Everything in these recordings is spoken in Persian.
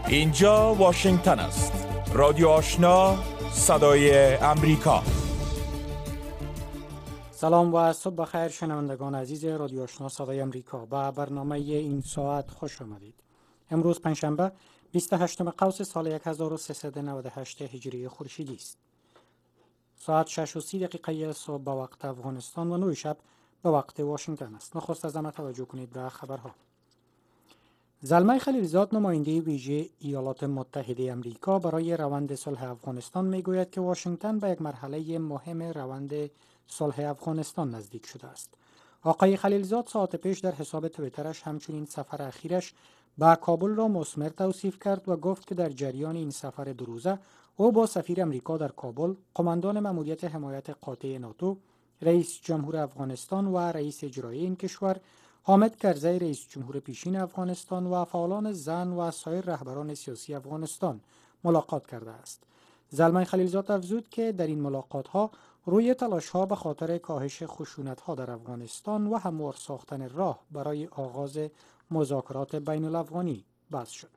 اینجا واشنگتن است. رادیو آشنا، صدای امریکا. سلام و صبح بخیر شنوندگان عزیز رادیو آشنا صدای امریکا. با برنامه این ساعت خوش آمدید. امروز پنجشنبه 28 قوس سال 1398 هجری خورشیدی است. ساعت 6:30 صبح به وقت افغانستان و 9 شب به وقت واشنگتن است. نخست از همه توجه کنید به خبرها. زلمه خلیلزاد نماینده ویژه ایالات متحده آمریکا برای روند صلح افغانستان میگوید که واشنگتن به یک مرحله مهم روند صلح افغانستان نزدیک شده است. آقای خلیلزاد ساعت پیش در حساب توییترش همچنین سفر اخیرش به کابل را مثمر توصیف کرد و گفت که در جریان این سفر دو روزه او با سفیر امریکا در کابل، قماندان ماموریت حمایت قاطع ناتو، رئیس جمهور افغانستان و رئیس اجرایی این کشور حامد کرزی رئیس جمهور پیشین افغانستان و فعالان زن و سایر رهبران سیاسی افغانستان ملاقات کرده است. زلمه خلیلزاد افزود که در این ملاقات‌ها روی تلاش‌ها به خاطر کاهش خشونت‌ها در افغانستان و هموار ساختن راه برای آغاز مذاکرات بین‌الافغانی بحث شد.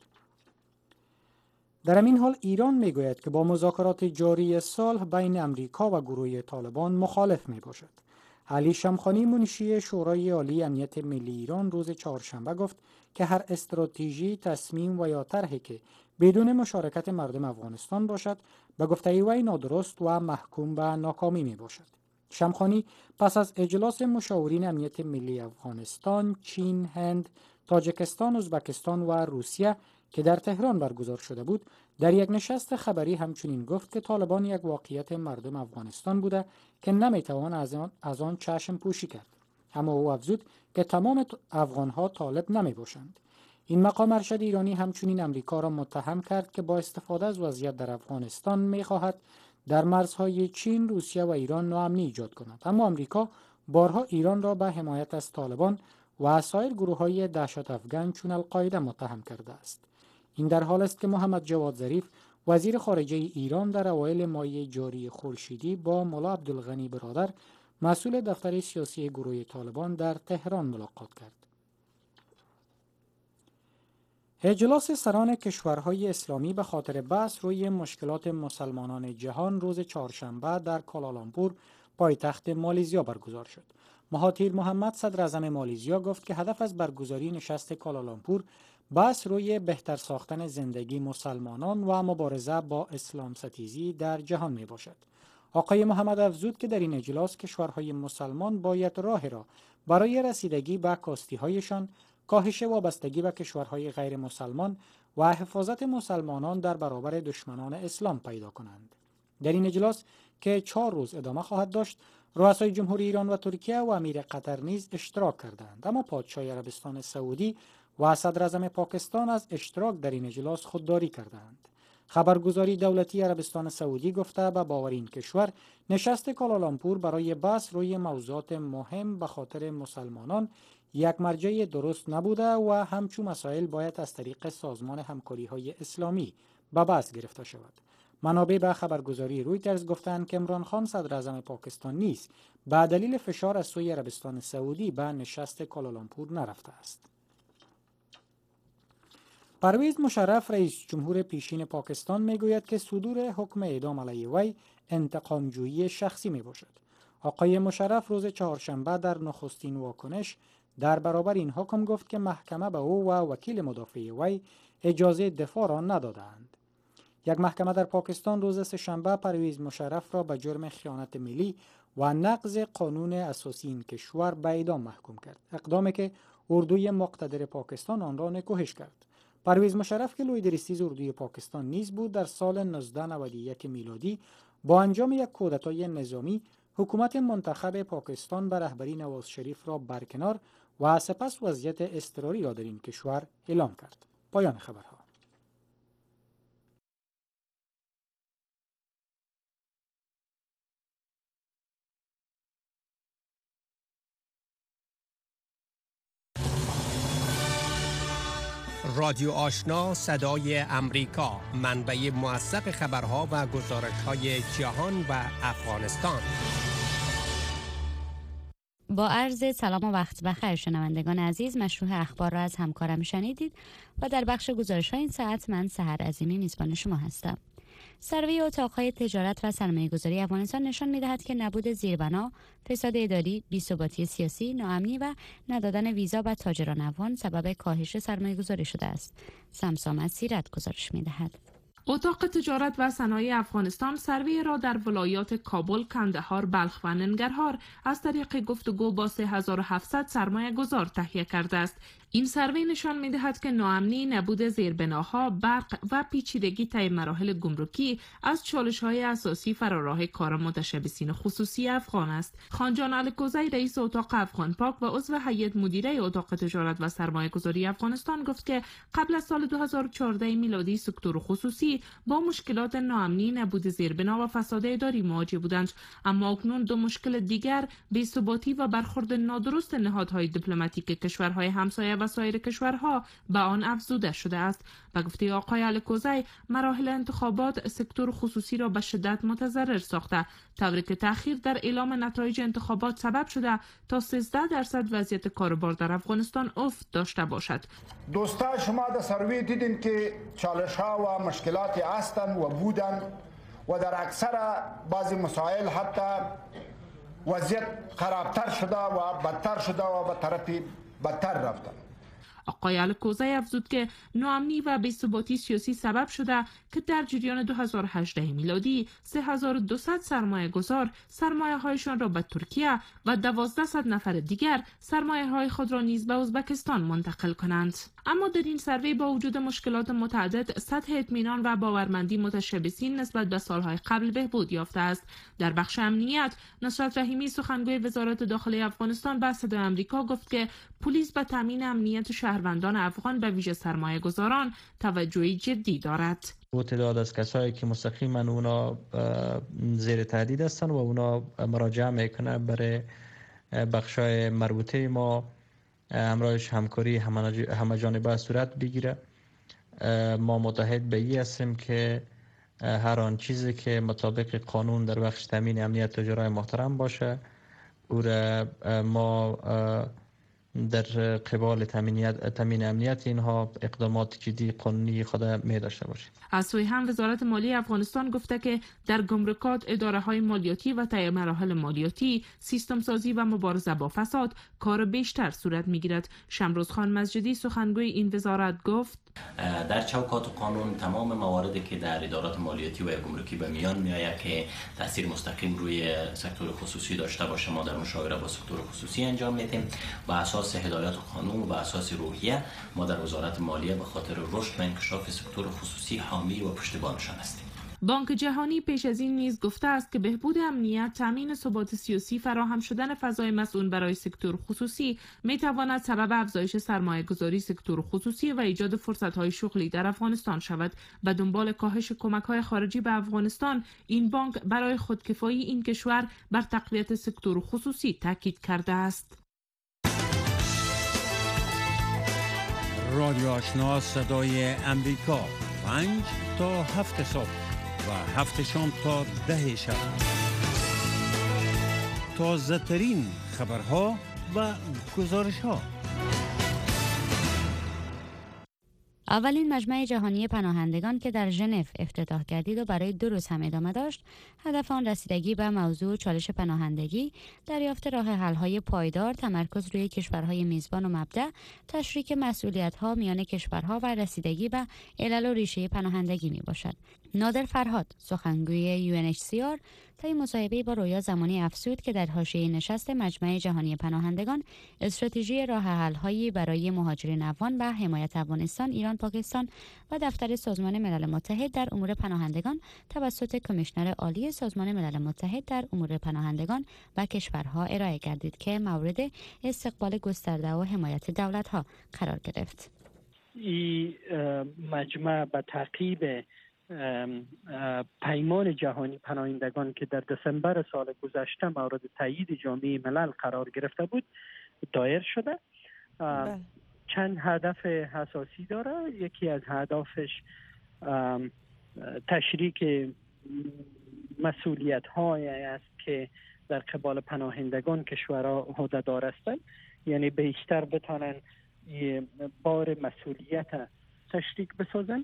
در همین حال ایران میگوید که با مذاکرات جاری صلح بین امریکا و گروه طالبان مخالف میباشد. علی شمخانی منشی شورای عالی امنیت ملی ایران روز چهارشنبه گفت که هر استراتژی، تصمیم و یا طرحی که بدون مشارکت مردم افغانستان باشد به گفته وی نادرست و محکوم به ناکامی می باشد. شمخانی پس از اجلاس مشاورین امنیت ملی افغانستان، چین، هند، تاجیکستان، ازبکستان و روسیه که در تهران برگزار شده بود، در یک نشست خبری همچنین گفت که طالبان یک واقعیت مردم افغانستان بوده که نمیتوان از آن چشم پوشی کرد. اما او افزود که تمام افغانها طالب نمی باشند. این مقام ارشد ایرانی همچنین امریکا را متهم کرد که با استفاده از وضعیت در افغانستان می خواهد در مرزهای چین، روسیه و ایران ناامنی ایجاد کند. اما امریکا بارها ایران را به حمایت از طالبان و سایر گروه‌های دهشت افغان چون القاعده متهم کرده است. این در حال است که محمد جواد ظریف وزیر خارجه ایران در اوایل ماه جاری خورشیدی با ملا عبدالغنی برادر مسئول دفتر سیاسی گروه طالبان در تهران ملاقات کرد. اجلاس سران کشورهای اسلامی به خاطر بحث روی مشکلات مسلمانان جهان روز چهارشنبه در کوالالامپور پایتخت مالزیا برگزار شد. مهاتیر محمد صدر اعظم مالزیا گفت که هدف از برگزاری نشست کوالالامپور بحث روی بهتر ساختن زندگی مسلمانان و مبارزه با اسلام ستیزی در جهان می باشد. آقای محمد افزود که در این اجلاس کشورهای مسلمان باید راه را برای رسیدگی به کاستی‌هایشان، کاهش وابستگی به کشورهای غیر مسلمان و حفاظت مسلمانان در برابر دشمنان اسلام پیدا کنند. در این اجلاس که 4 روز ادامه خواهد داشت، رؤسای جمهوری ایران و ترکیه و امیر قطر نیز اشتراک کردند، اما پادشاه عربستان سعودی و صدر اعظم پاکستان از اشتراک در این اجلاس خودداری کردند. خبرگزاری دولتی عربستان سعودی گفته به باور این کشور نشست کوالالامپور برای بحث روی موضوعات مهم به خاطر مسلمانان یک مرجع درست نبوده و همچون مسائل باید از طریق سازمان همکاری‌های اسلامی به بحث گرفته شود. منابع به خبرگزاری رویترز گفتند که عمران خان صدر اعظم پاکستان نیز به دلیل فشار از سوی عربستان سعودی به نشست کوالالامپور نرفته است. پرویز مشرف رئیس جمهور پیشین پاکستان میگوید که صدور حکم اعدام علیه وی انتقام‌جویی شخصی میباشد. آقای مشرف روز چهارشنبه در نخستین واکنش در برابر این حکم گفت که محکمه به او و وکیل مدافع وی اجازه دفاع را ندادند. یک محکمه در پاکستان روز سه‌شنبه پرویز مشرف را به جرم خیانت ملی و نقض قانون اساسی این کشور به اعدام محکوم کرد، اقدامی که اردوی مقتدر پاکستان آن را نکوهش کرد. پرویز مشرف که لویدریستیز اردوی پاکستان نیز بود، در سال 1991 میلادی با انجام یک کودتای نظامی حکومت منتخب پاکستان به رهبری نواز شریف را برکنار و سپس وضعیت اضطراری را در این کشور اعلام کرد. پایان خبرها. رادیو آشنا صدای امریکا، منبع موثق خبرها و گزارش‌های جهان و افغانستان. با عرض سلام و وقت بخیر شنوندگان عزیز، مشروع اخبار را از همکارم شنیدید و در بخش گزارش‌های این ساعت من سحر عظیمی میزبان شما هستم. سروی اتاق‌های تجارت و سرمایه‌گذاری افغانستان نشان می‌دهد که نبود زیربنا، فساد اداری، بی‌ثباتی سیاسی، ناامنی و ندادن ویزا به تاجران افغان سبب کاهش سرمایه‌گذاری شده است. سمسام سیرت گزارش می‌دهد. اتاق تجارت و صنایع افغانستان سروی را در ولایات کابل، کندهار، بلخ و ننگرهار از طریق گفتگو با 3700 سرمایه گذار تهیه کرده است. این سروی نشان می‌دهد که ناامنی، نبود زیربناها، برق و پیچیدگی طی مراحل گمرکی از چالش‌های اساسی فراراه کار متشبثین خصوصی افغان است. خانجان الکوزی رئیس اتاق افغان پاک و عضو هیئت مدیره اتاق تجارت و سرمایه‌گذاری افغانستان گفت که قبل از سال 2014 میلادی سکتور خصوصی با مشکلات ناامنی، نبود زیربنا و فساد اداری مواجه بودند، اما اکنون دو مشکل دیگر، بی‌ثباتی و برخورد نادرست نهادهای دیپلماتیک کشورهای همسایه و سایر کشورها به آن افزوده شده است. به گفته آقای الکوزی، مراحل انتخابات سکتور خصوصی را به شدت متضرر ساخته، طوری که تأخیر در اعلام نتایج انتخابات سبب شده تا 13% وضعیت کاروبار در افغانستان افت داشته باشد. دوستا، شما در سروی دیدین که چالش ها و مشکلاتی هستند و بودند و در اکثر بعضی مسائل حتی وضعیت خرابتر شده و بدتر شده و به طرف بدتر رفتند. آقای الکوزی افزود که ناامنی و بی‌ثباتی سیاسی سبب شده که در جریان 2018 میلادی 3200 سرمایه گذار سرمایه هایشان را به ترکیه و 1200 نفر دیگر سرمایه های خود را نیز به ازبکستان منتقل کنند. اما در این سروی با وجود مشکلات متعدد، سطح اطمینان و باورمندی متشبثین نسبت به سالهای قبل بهبود یافته است. در بخش امنیت، نصرت رحیمی سخنگوی وزارت داخلی افغانستان به صدای آمریکا گفت که پلیس به تامین امنیت شهروندان افغان به ویژه سرمایه گذاران توجهی جدی دارد. و تعداد از کسایی که مستقیما اونا زیر تهدید هستن و اونا مراجعه میکنه برای بخشای مربوطه ما همراهش همکاری همه جانبه صورت بگیره. ما متحد به این هستیم که هر آن چیزی که مطابق قانون در بخش تامین امنیت تجارای محترم باشه او را ما در قبال تامین امنیت اینها اقدامات جدی قانونی خود می داشته باشیم. از سوی هم وزارت مالی افغانستان گفته که در گمرکات، اداره های مالیاتی و طی مراحل مالیاتی، سیستم سازی و مبارزه با فساد کار بیشتر صورت می گیرد. شمروز خان مسجدی سخنگوی این وزارت گفت در چوکات قانون تمام مواردی که در ادارات مالیاتی و گمرکی به میان میآید که تاثیر مستقیم روی سکتور خصوصی داشته باشه، ما در مشاوره با سکتور خصوصی انجام میدیم. با اساس هدایات قانون و با اساس روحیه ما در وزارت مالیه به خاطر رشد و انکشاف سکتور خصوصی حامی و پشتیبانشان هستیم. بانک جهانی پیش از این نیز گفته است که بهبود امنیت، تامین ثبات سیاسی، فراهم شدن فضای مسئول برای سکتور خصوصی می تواند سبب افزایش سرمایه گذاری سکتور خصوصی و ایجاد فرصت‌های شغلی در افغانستان شود. به دنبال کاهش کمک‌های خارجی به افغانستان، این بانک برای خودکفایی این کشور بر تقویت سکتور خصوصی تاکید کرده است. رادیو آشنا صدای امریکا 5 تا 7 صبح و 7 شام تا 10 شب. تازه ترین خبرها و گزارش ها. اولین مجمع جهانی پناهندگان که در ژنو افتتاح گردید و برای 2 روز هم ادامه داشت، هدف آن رسیدگی به موضوع چالش پناهندگی، دریافت راه حل‌های پایدار، تمرکز روی کشورهای میزبان و مبدأ، تشریک مسئولیت‌ها میان کشورها و رسیدگی به علل و ریشه پناهندگی میباشد. نادر فرهاد، سخنگوی UNHCR، طی مصاحبه‌ای با رویا زمانی افزود که در حاشیه نشست مجمع جهانی پناهندگان، استراتژی راه حل‌هایی برای مهاجرین افغان و حمایت افغانستان، ایران، پاکستان و دفتر سازمان ملل متحد در امور پناهندگان توسط کمیشنر عالی سازمان ملل متحد در امور پناهندگان و کشورها ارائه گردید که مورد استقبال گسترده و حمایت دولت‌ها قرار گرفت. این مجمع به تعقیب پیمان جهانی پناهندگان که در دسامبر سال گذشته مورد تایید جامعه ملل قرار گرفته بود دایر شده. چند هدف اساسی داره. یکی از هدفش تشریک مسئولیت هایی است که در قبال پناهندگان کشورها عهده‌دار هستند، یعنی بیشتر بتانن بار مسئولیت تشریک بسازن.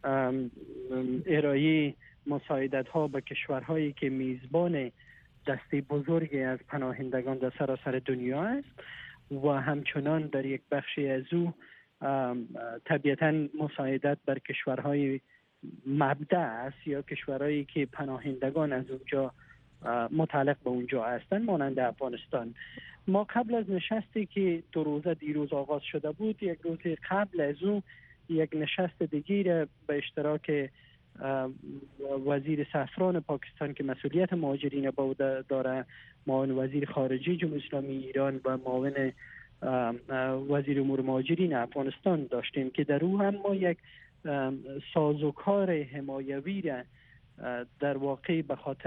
ارائه مساعدت ها به کشورهایی که میزبان دسته بزرگی از پناهندگان در سراسر دنیا است و همچنان در یک بخشی از او طبیعتاً مساعدت بر کشورهای مبدأ است یا کشورهایی که پناهندگان از اونجا متعلق به اونجا هستند، مانند افغانستان. ما قبل از نشستی که 2 روزه دیروز آغاز شده بود، 1 روز قبل از او یک نشست دیگه به اشتراک وزیر سفران پاکستان که مسئولیت مهاجرین با داره، معاون وزیر خارجه جمهوری اسلامی ایران و معاون وزیر امور مهاجرین افغانستان داشتیم که در او هم ما یک سازوکار حمایوی را در واقع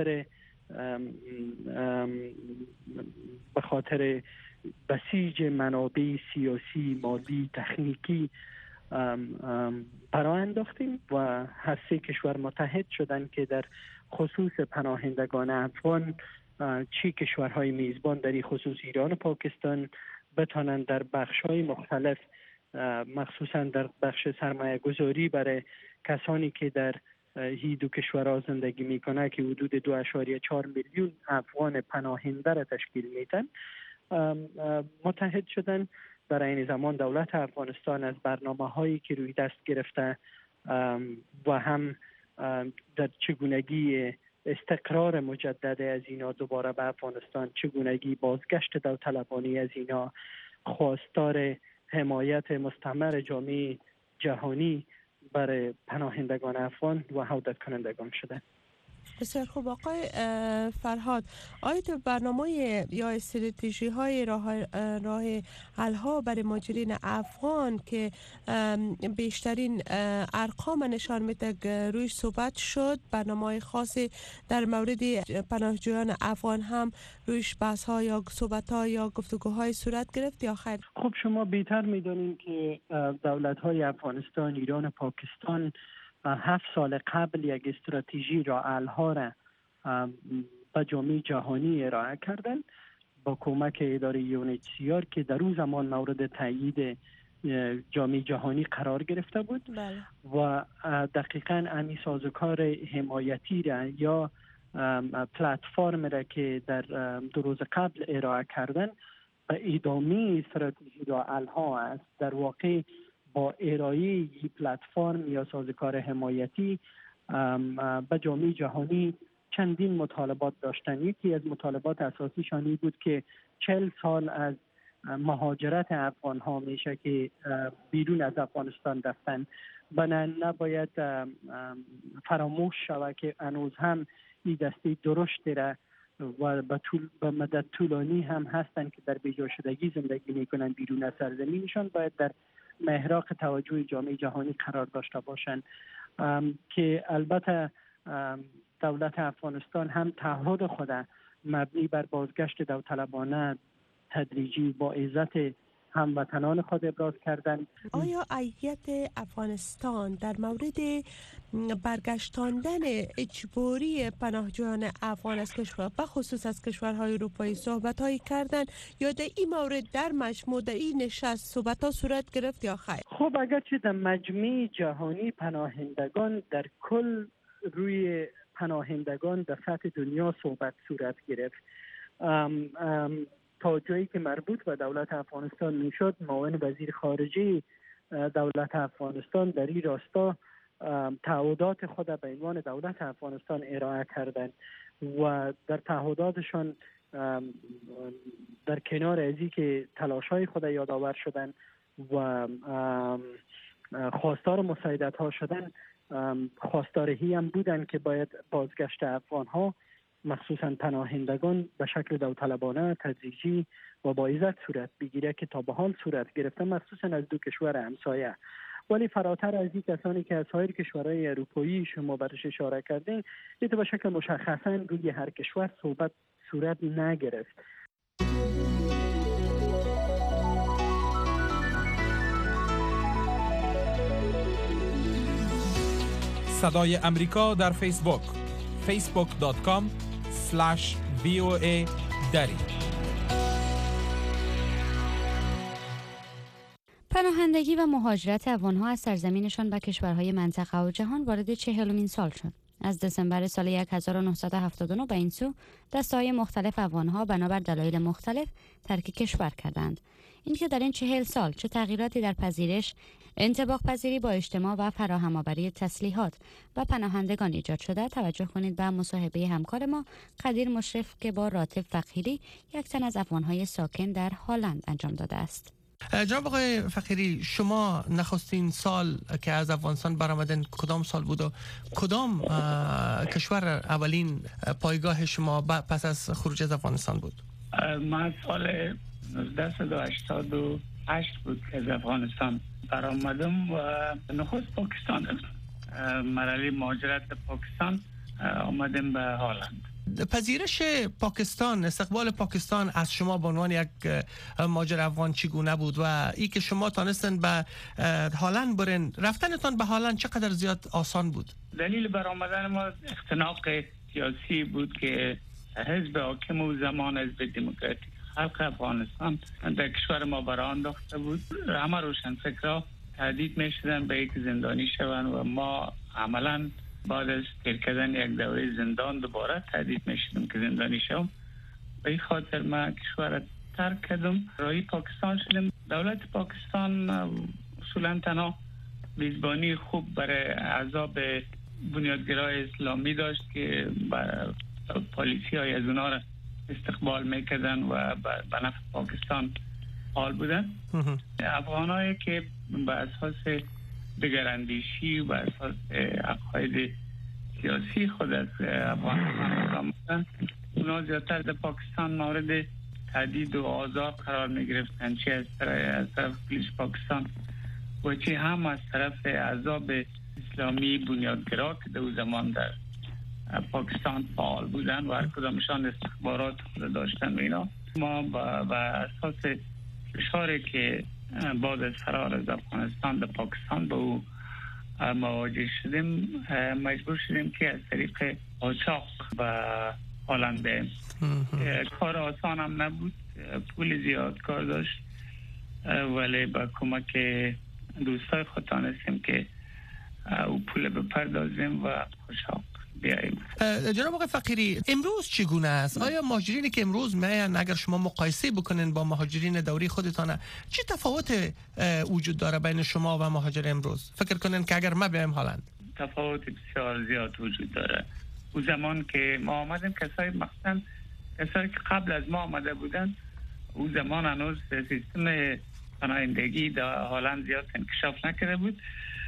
به خاطر بسیج منابع سیاسی، مالی، تکنیکی برای انداختیم و هر 3 کشور متحد شدند که در خصوص پناهندگان افغان چه کشورهای میزبان در این خصوص ایران و پاکستان بتانند در بخش‌های مختلف، مخصوصا در بخش سرمایه گذاری برای کسانی که در هی 2 کشورها زندگی میکنه که حدود 2.4 میلیون افغان پناهنده را تشکیل میدن، متحد شدن. در این زمان دولت افغانستان از برنامه هایی که روی دست گرفته و هم در چگونگی استقرار مجدد از اینا دوباره به افغانستان، چگونگی بازگشت داوطلبانه از اینا، خواستار حمایت مستمر جامعه جهانی برای پناهندگان افغان و عودت کنندگان شده. بسیار خوب. آقای فرهاد، آیا تو برنامه یا استراتژی های راه حل ها برای مهاجرین افغان که بیشترین ارقام نشان میده رویش صحبت شد، برنامه های خاصی در مورد پناهجویان افغان هم رویش بحث ها یا صحبت ها یا گفتگوهای صورت گرفت یا خیر؟ خب شما بهتر میدونید که دولت های افغانستان، ایران و پاکستان 7 سال قبل یک استراتژی راه حل ها را به جامعه جهانی ارائه کردن با کمک اداره UNHCR که در اون زمان مورد تایید جامعه جهانی قرار گرفته بود. بله. و دقیقاً همین سازوکار حمایتی را یا پلتفرم را که در 2 روز قبل ارائه کردن به ادامه استراتژی راه حل ها است. در واقع با ارائه این پلتفرم یا سازوکار حمایتی به جامعه جهانی چندین مطالبات داشتن. یکی از مطالبات اساسیشان این بود که 40 سال از مهاجرت افغان ها میشه که بیرون از افغانستان رفتن، نباید فراموش شود که هنوز هم این دسته درشت را و به مدت طولانی هم هستن که در بیجا شدگی زندگی میکنن بیرون از سرزمینشان، باید در محراق توجه جامعه جهانی قرار داشته باشند. که البته دولت افغانستان هم تعهد خود مبنی بر بازگشت داوطلبانه تدریجی با عزت هموطنان خود ابراز کردند. آیا هیئت افغانستان در مورد برگشتاندن اجباری پناهجویان افغان از کشور به خصوص از کشورهای اروپایی صحبت‌هایی کردند یا در این مورد در مجموع در این نشست صحبت‌ها صورت گرفت یا خیر؟ خب اگرچه در مجمع جهانی پناهندگان در کل روی پناهندگان در سطح دنیا صورت گرفت، تا جایی که مربوط به دولت افغانستان میشد، معاون وزیر خارجه دولت افغانستان در این راستا تعهدات خود به عنوان دولت افغانستان ارائه کردند و در تعهداتشان در کنار ازی که تلاش‌های خود یادآور شدند و خواستار مساعدت ها شدن، خواستارهی هم بودند که باید بازگشت افغان ها مخصوصا پناهندگان به شکل داوطلبانه تدریجی و با عزت صورت بگیره که تا به حال صورت گرفته، مخصوصا از 2 کشور همسایه. ولی فراتر از این کسانی که از سایر کشورهای اروپایی شما برش اشاره کردین، این به شکل مشخصا روی هر کشور صورت نگرفت. صدای امریکا در فیسبوک facebook.com/VOA دری. پناهندگی و مهاجرت افغان‌ها از سرزمینشان به کشورهای منطقه و جهان وارد 40مین سال شد. از دسامبر سال 1979 به این سو دسته‌های مختلف افغان‌ها بنابر دلایل مختلف ترک کشور کردند. اینکه در این 40 سال چه تغییراتی در پذیرش، انطباق پذیری با اجتماع و فراهم آوری تسلیحات و پناهندگان ایجاد شده، توجه کنید به مصاحبه همکار ما قدیر مشرف که با راتب فقیری، یک تن از افغان‌های ساکن در هلند انجام داده است. جناب آقای فقیری، شما نخستین سال که از افغانستان برآمدن کدام سال بود و کدام کشور اولین پایگاه شما پس از خروج از افغانستان بود؟ من سال 1988 بود که از افغانستان برآمدم و نخست پاکستان رفتم. مرحله مهاجرت پاکستان آمدم به هلند. پذیرش پاکستان، استقبال پاکستان از شما به عنوان یک مهاجر افغان چگونه بود و ای که شما تانستن به هلند برین، رفتنتان به هلند چقدر زیاد آسان بود؟ دلیل برآمدن ما اختناق سیاسی بود که حزب حاکم و زمان حزب دموکراتیک خلق افغانستان در کشور ما برآ انداخته بود. همه روشنفکرها تهدید می‌شدن به یک زندانی شوند و ما عملاً بعد از تیر کردن یک دوره زندان دوباره تهدید می‌شدم که زندانی شوم. به این خاطر من کشور ترک کردم، راهی پاکستان شدم. دولت پاکستان اصولاً تنها میزبانی خوب برای احزاب بنیادگرای اسلامی داشت که پالیسی‌های از اونها را استقبال می‌کردن و به نفع پاکستان حال بودن. افغانایی که به اساس دگراندیشی و اساس عقاید سیاسی خود از افغانستان آمدن، اونا زیادتر در پاکستان مورد تهدید و آزار قرار می گرفتن، چه از طرف پلیس پاکستان و چه هم از طرف احزاب اسلامی بنیادگرا که در زمان در پاکستان فعال بودن و هر کدامشان استخبارات خود داشتن و اینا. ما به اساس فشاری که بعد از فرار از افغانستان به پاکستان به او مواجه شدیم، مجبور شدیم که از طریق قاچاق به هلند بریم. کار آسان هم نبود، پول زیاد کار داشت، ولی با کمک دوستای خود تانستیم که او پول بپردازیم و قاچاق بیاییم. جناب آقای فقیری، امروز چگونه است؟ آیا مهاجرینی که امروز میان اگر شما مقایسه بکنین با مهاجرین دوری خودتان، چه تفاوت وجود داره بین شما و مهاجر امروز؟ فکر کنین که اگر ما بیایم هلند تفاوت بسیار زیاد وجود داره. او زمان که ما آمدیم، کسایی که قبل از ما آمده بودن، او زمان هنوز سیستم پناهندگی در هلند زیاد انکشاف نکرده بود.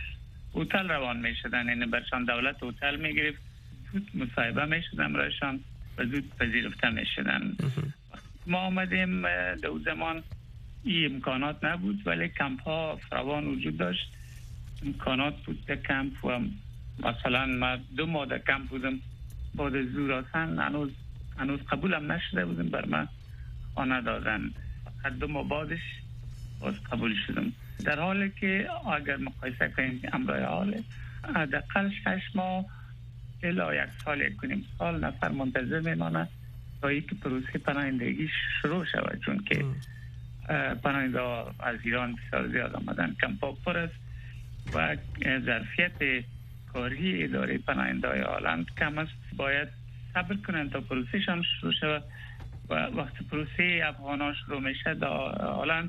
هتل روان می شدن، یعنی برشان دولت هتل می گرفت، مصاحبه می شدن برایشان و زود پذیرفته می شدن. ما آمدیم در اون زمان این امکانات نبود، ولی کمپ ها فراوان وجود داشت، امکانات بود در کمپ و مثلا ما 2 ماه در کمپ بودم، بعد از زور آسان هنوز قبولم نشده بودم، بر من خانه دادن. 2 ماه بعدش باز قبول شدم. در حالی که اگر مقایسه کنیم امرای حال حداقل 6 ماه الی 1 سال 1.5 سال نفر منتظر میمانه تا اینکه پروسه پناهندگی شروع شود، چون که پناهنده از ایران بسیار زیاد آمدن، کمپا پر است و ظرفیت کاری اداره پناهنده های هلند کم است. باید صبر کنند تا پروسه شان شروع شود و وقتی پروسه افغانان شروع میشه در هلند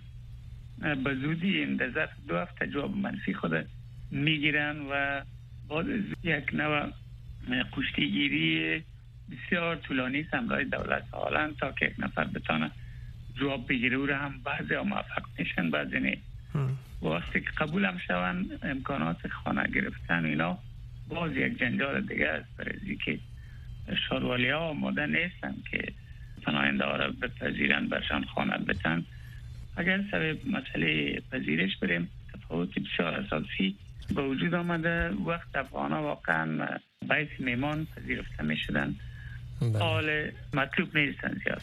به زودی در ظرف 2 هفته جواب منفی خود میگیرن و بعد از یک نوع کشتیگیری بسیار طولانی است همراه دولت هلند تا که یک نفر بتانه جواب بگیره. او را هم بعضی ها موفق میشن، بعضی نه. وقتی که قبول هم شون، امکانات خانه گرفتن اینا باز یک جنجال دیگه است، برای که شاروالی ها آماده نیستن که پناهنده ها را بپذیرن، برشان خانه بتن. اگر سر مسئله پذیرش بریم، تفاوت بسیار اساسی به وجود آمده. وقت افغانا واقعا باعث میمان پذیرفته می شدن، حال مطلوب نیستن زیاد.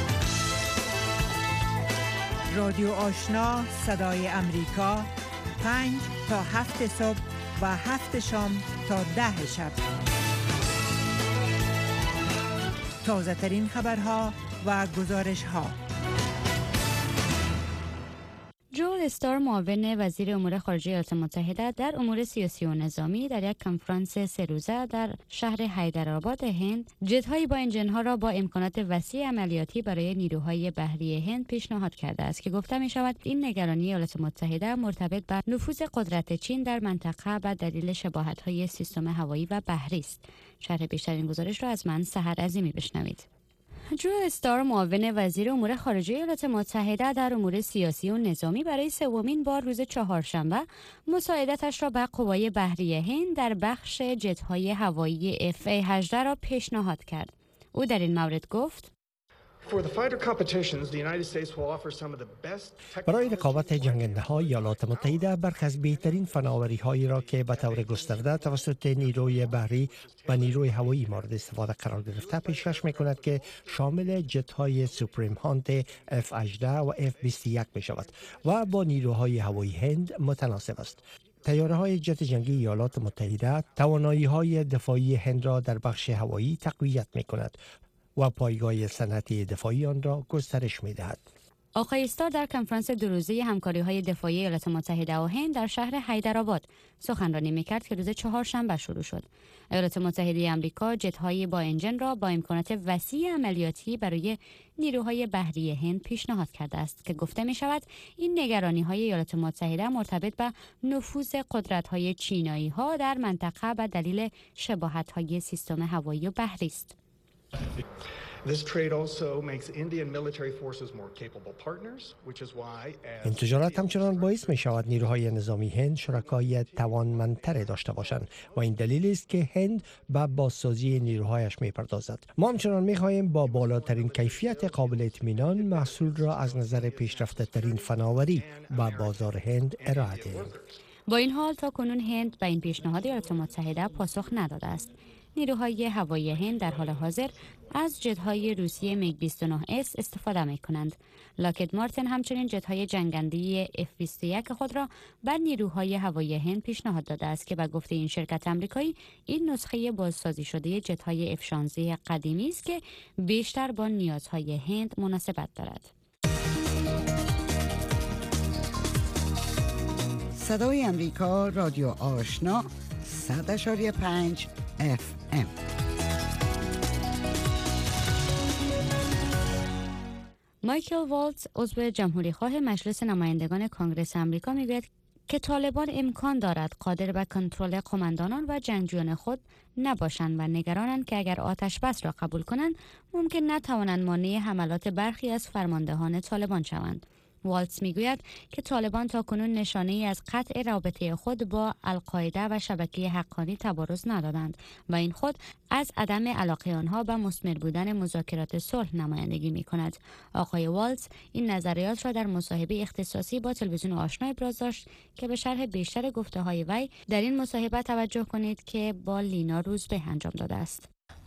رادیو آشنا صدای امریکا، 5 تا 7 صبح و 7 شام تا 10 شب. تازه ترین خبرها، و گزارش ها. جول استار معاون وزیر امور خارجه ایالات متحده در امور سیاسی و نظامی در یک کنفرانس 3 روزه در شهر حیدرآباد هند جت‌های با انجن‌ها را با امکانات وسیع عملیاتی برای نیروهای بحری هند پیشنهاد کرده است که گفته می‌شود این نگرانی ایالات متحده مرتبط به نفوذ قدرت چین در منطقه به دلیل شباهت‌های سیستم هوایی و بحری است. شرح بیشتر این گزارش را از من سحر عظیمی بشنوید. جول استار معاون وزیر امور خارجه ایالات متحده در امور سیاسی و نظامی برای سومین بار روز چهارشنبه مساعدتش را به قوای بحری هند در بخش جت‌های هوایی FA-18 را پیشنهاد کرد. او در این مورد گفت: برای رقابت جنگنده ها ایالات متحده برخی از بهترین فناوری هایی را که به طور گسترده توسط نیروی بحری و نیروی هوایی مورد استفاده قرار گرفته پیشکش می کند که شامل جت های سوپریم هانت F-18 و F-21 می شود و با نیروهای هوایی هند متناسب است. طیاره های جت جنگی ایالات متحده توانایی های دفاعی هند را در بخش هوایی تقویت می کند و پایگاه صنعتی دفاعی آن را گسترش می‌دهد. آقای استار در کنفرانس 2 روزه همکاری‌های دفاعی ایالات متحده و هند در شهر حیدرآباد سخنرانی می‌کرد که روز چهارشنبه شروع شد. ایالات متحده آمریکا جت‌های با انجن را با امکانات وسیع عملیاتی برای نیروهای بحری هند پیشنهاد کرده است که گفته می‌شود این نگرانی‌های ایالات متحده مرتبط به نفوذ قدرت‌های چینایی‌ها در منطقه به دلیل شباهت‌های سیستم هوایی و بحری است. این تجارت همچنان باعث می شود نیروهای نظامی هند شرکای توانمندتر داشته باشند و این دلیل است که هند به بازسازی نیروهایش می پردازد. ما همچنان می خواهیم با بالاترین کیفیت قابل اطمینان محصول را از نظر پیشرفته ترین فناوری به بازار هند ارائه دهیم. با این حال تا کنون هند به این پیشنهاد ایالات متحده پاسخ نداده است. نیروهای هوایی هند در حال حاضر از جت‌های روسیه میگ 29S استفاده می‌کنند. لاکهید مارتن همچنین جت‌های جنگنده F-21 خود را بر نیروهای هوایی هند پیشنهاد داده است که به گفته این شرکت آمریکایی این نسخه بازسازی شده جت‌های F-16 قدیمی است که بیشتر با نیازهای هند مناسبت دارد. صدای امریکا، رادیو آشنا 100.5 FM. مایکل والتز عضو جمهوری خواه مجلس نمایندگان کنگره آمریکا میگوید که طالبان امکان دارد قادر به کنترل قماندانان و جنگجویان خود نباشند و نگرانند که اگر آتش بس را قبول کنند ممکن نتوانند مانع حملات برخی از فرماندهان طالبان شوند. والتز میگوید که طالبان تا کنون نشانه‌ای از قطع رابطه خود با القاعده و شبکه حقانی تبارز ندادند و این خود از عدم علاقه آنها به مثمر بودن مذاکرات صلح نمایندگی می‌کند. آقای والتز این نظریات را در مصاحبه اختصاصی با تلویزیون آشنا ابراز داشت که به شرح بیشتر گفته‌های وی در این مصاحبه توجه کنید که با لینا روزبه انجام داده است.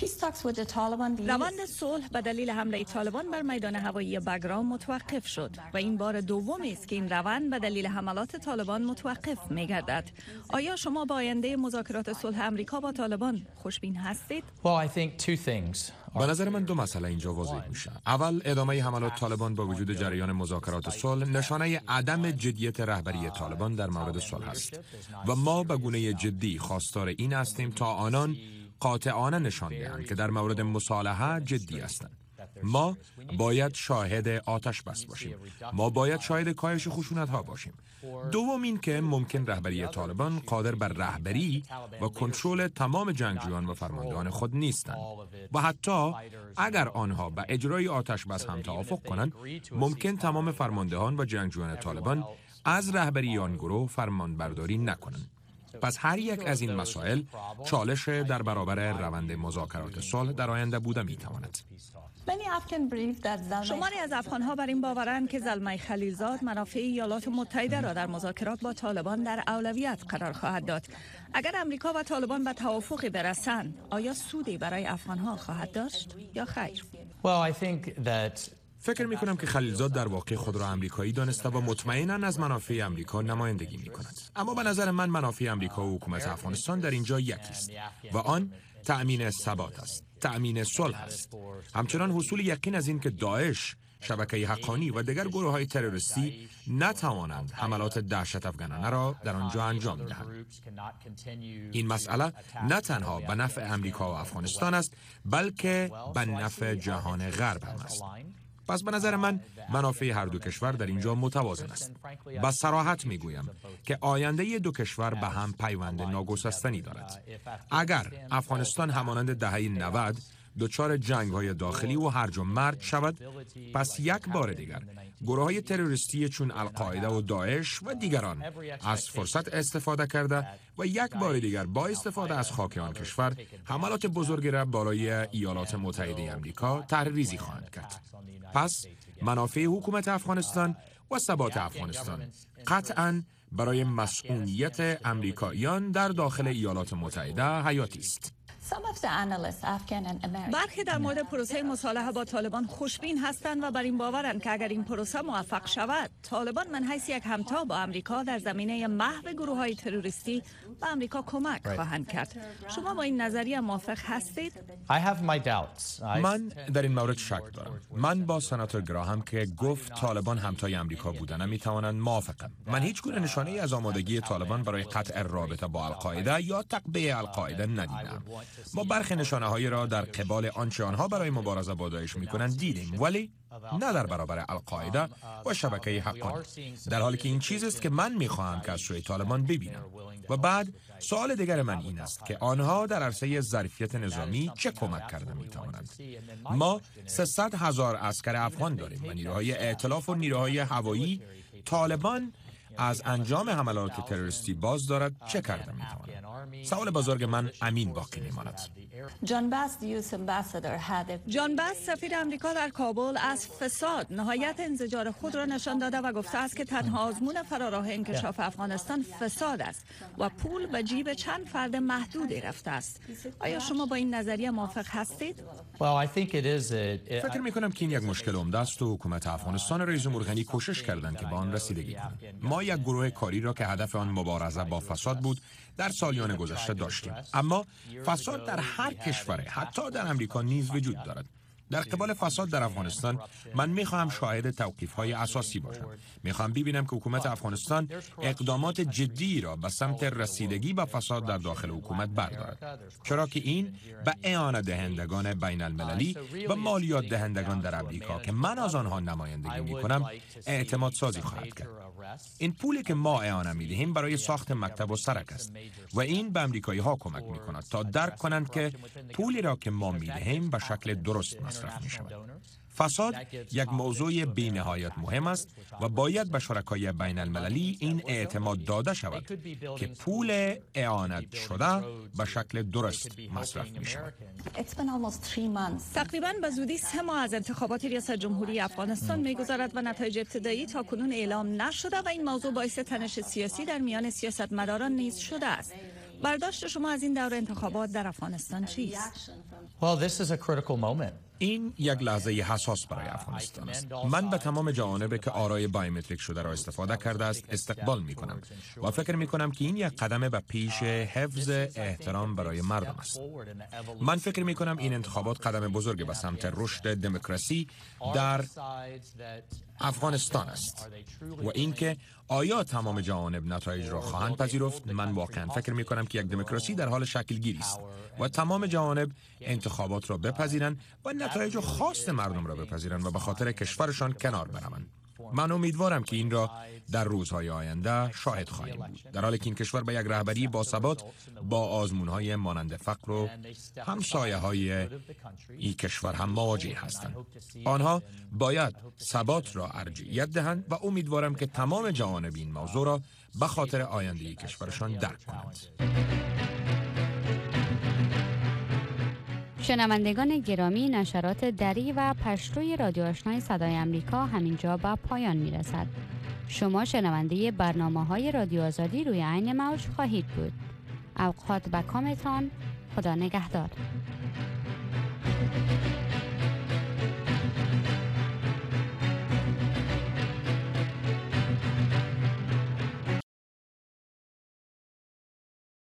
روند صلح به دلیل حمله طالبان بر میدان هوایی بگرام متوقف شد و این بار دومی است که این روند به دلیل حملات طالبان متوقف می‌گردد. آیا شما با آینده مذاکرات صلح آمریکا با طالبان خوشبین هستید؟ به نظر من دو مسئله اینجا واضح میشه. اول، ادامه حملات طالبان با وجود جریان مذاکرات صلح نشانه عدم جدیت رهبری طالبان در مورد صلح است و ما به گونه جدی خواستار این هستیم تا آنان قاطعانه نشان دهند که در مورد مصالحه جدی هستند. ما باید شاهد آتش بس باشیم. ما باید شاهد کاهش خشونت ها باشیم. دوم این که ممکن رهبری طالبان قادر بر رهبری و کنترل تمام جنگجویان و فرماندهان خود نیستند و حتی اگر آنها به اجرای آتش بس هم توافق کنند ممکن تمام فرماندهان و جنگجویان طالبان از رهبری آن گروه فرمانبرداری نکنند. پس هر یک از این مسائل چالش در برابر روند مذاکرات صلح در آینده بوده میتواند. شماری از افغان‌ها بر این باورند که زلمه خلیلزاد منافع ایالات متحده را در مذاکرات با طالبان در اولویت قرار خواهد داد. اگر امریکا و طالبان به توافقی برسند، آیا سودی برای افغان‌ها خواهد داشت یا خیر؟ فکر می کنم که خلیلزاد در واقع خود را امریکایی دانسته و مطمئناً از منافع امریکا نمایندگی می کند. اما به نظر من منافع امریکا و حکومت افغانستان در اینجا یکی است و آن تأمین ثبات است. تأمین صلح است. همچنان حصول یقین از این که داعش، شبکه حقانی و دیگر گروه‌های تروریستی نتوانند حملات دهشت افکنانه را در آنجا انجام دهند. این مسئله نه تنها به نفع امریکا و افغانستان است، بلکه به نفع جهان غرب هم است. پس به نظر من منافع هر دو کشور در اینجا متوازن است. با صراحت میگویم که آینده دو کشور به هم پیوند ناگسستنی دارد. اگر افغانستان همانند دهه 90 دچار جنگ‌های داخلی و هرج و مرج شود، پس یک بار دیگر گروه‌های تروریستی چون القاعده و داعش و دیگران از فرصت استفاده کرده و یک بار دیگر با استفاده از خاک آن کشور حملات بزرگی را بالای ایالات متحده آمریکا طرح‌ریزی خواهند کرد. پس منافع حکومت افغانستان و ثبات افغانستان قطعاً برای مسئولیت امریکاییان در داخل ایالات متحده حیاتی است. برخی در مورد پروسه مصالحه با طالبان خوشبین هستند و بر این باورند که اگر این پروسه موفق شود، طالبان من حیث یک همتا با امریکا در زمینه محو گروه‌های تروریستی به امریکا کمک خواهند کرد. شما با این نظریه موافق هستید؟ من در این مورد شک دارم. من با سناتور گراهام که گفت طالبان همتای امریکا بودن میتوانند موافقم. من هیچ گونه نشانه‌ای از آمادگی طالبان برای قطع رابطه با القاعده یا تقویه القاعده ندیدم. ما برخی نشانه‌هایی را در قبال آنچه آنها برای مبارزه با داعش می‌کنند دیدیم، ولی نه در برابر القاعده و شبکه حقانی. در حالی که این چیزی است که من می‌خواهم که از سوی طالبان ببینم. و بعد سوال دیگر من این است که آنها در عرصه ظرفیت نظامی چه کمک کرده می‌توانند. ما 300,000 عسکر افغان داریم و نیروهای ائتلاف و نیروهای هوایی. طالبان از انجام حملات تروریستی باز دارد چه کرده می‌تواند؟ سوال بزرگ من امین باقی می‌ماند. جان باس سفیر امریکا در کابل از فساد نهایت انزجار خود را نشان داده و گفته است که تنها آزمون فراراه انکشاف افغانستان فساد است و پول به جیب چند فرد محدودی رفته است. آیا شما با این نظریه موافق هستید؟ فکر می‌کنم که این یک مشکل عمده است و حکومت افغانستان رئیس جمهور غنی کوشش کردند که به آن رسیدگی کنند. ما یک گروه کاری را که هدف آن مبارزه با فساد بود در سالیان گذشته داشتیم، اما فساد در هر کشوری، حتی در امریکا نیز وجود دارد. در قبال فساد در افغانستان من میخواهم شاهد توقیف‌های اساسی باشم. میخواهم ببینم که حکومت افغانستان اقدامات جدی را به سمت رسیدگی به فساد در داخل حکومت بردارد، چرا که این به اعانت دهندگان بین المللی و مالیات دهندگان در امریکا که من از آنها نمایندگی میکنم اعتماد سازی خواهد کرد. این پولی که ما اعانه میدهیم برای ساخت مکتب و سرک است و این به امریکایی ها کمک میکند تا درک کنند که پولی را که ما میدهیم به شکل درست مصرف میشود. فساد یک موضوع بی نهایت مهم است و باید به شرکای بین المللی این اعتماد داده شود که پول اعانت شده به شکل درست مصرف می شود. تقریباً به زودی 3 ماه از انتخابات ریاست جمهوری افغانستان می‌گذرد و نتایج ابتدایی تا کنون اعلام نشده و این موضوع باعث تنش سیاسی در میان سیاستمداران نیز شده است. برداشت شما از این دور انتخابات در افغانستان چیست؟ این یک لحظه حساس برای افغانستان است. من به تمام جوانب که آرای بایومتریک شده را استفاده کرده است استقبال می کنم و فکر می کنم که این یک قدم به پیش حفظ احترام برای مردم است. من فکر می کنم این انتخابات قدم بزرگ به سمت رشد دموکراسی در افغانستان است و اینکه آیا تمام جوانب نتایج را خواهند پذیرفت. من واقعا فکر می کنم که یک دموکراسی در حال شکل گیری است و تمام جوانب انتخابات را بپذیرند و نتایج خواست مردم را بپذیرند و به خاطر کشورشان کنار بروند. من امیدوارم که این را در روزهای آینده شاهد خواهیم بود، در حالی که این کشور به یک رهبری باثبات با آزمون‌های مانند فقر و همسایه‌های این کشور هم مواجه هستند. آنها باید ثبات را ارجحیت دهند و امیدوارم که تمام جوانب این موضوع را به خاطر آینده کشورشان درک کنند. شنوندگان گرامی، نشرات دری و پشتوی رادیو آشنای صدای امریکا همینجا به پایان میرسد. شما شنونده برنامه‌های رادیو آزادی روی عین موج خواهید بود. اوقات بکامتان، خدا نگهدار.